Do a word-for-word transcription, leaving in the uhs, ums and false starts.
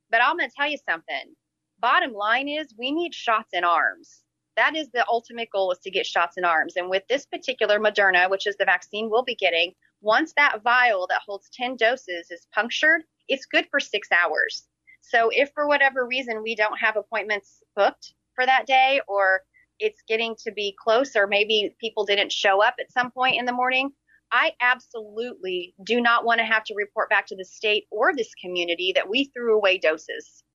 But I'm going to tell you something. Bottom line is we need shots in arms. That is the ultimate goal, is to get shots in arms. And with this particular Moderna, which is the vaccine we'll be getting, once that vial that holds ten doses is punctured, it's good for six hours. So if for whatever reason we don't have appointments booked for that day, or it's getting to be close, or maybe people didn't show up at some point in the morning, I absolutely do not want to have to report back to the state or this community that we threw away doses.